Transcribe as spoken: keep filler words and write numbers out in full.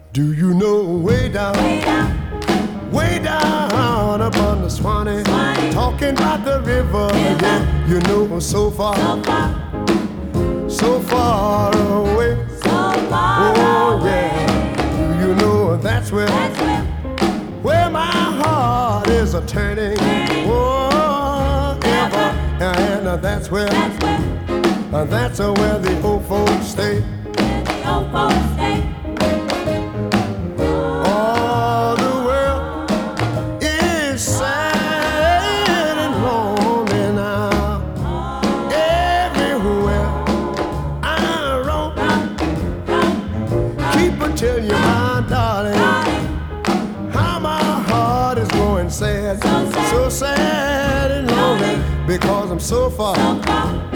Do you know way down, way down, way down up on the Swanee, Swanee, talking about the river, river, yeah, you know so far, so far, so far away, so far oh away. yeah. Do you know that's where, That's where, where my heart is a turning, turning, oh ever, and uh, that's where, that's where, uh, that's uh, where the old folks stay. where the old folks stay. All the world is sad and lonely now. Everywhere I roam, keep on telling you, my darling, how my heart is going sad, So sad, so sad and lonely, lonely, because I'm so far, so far,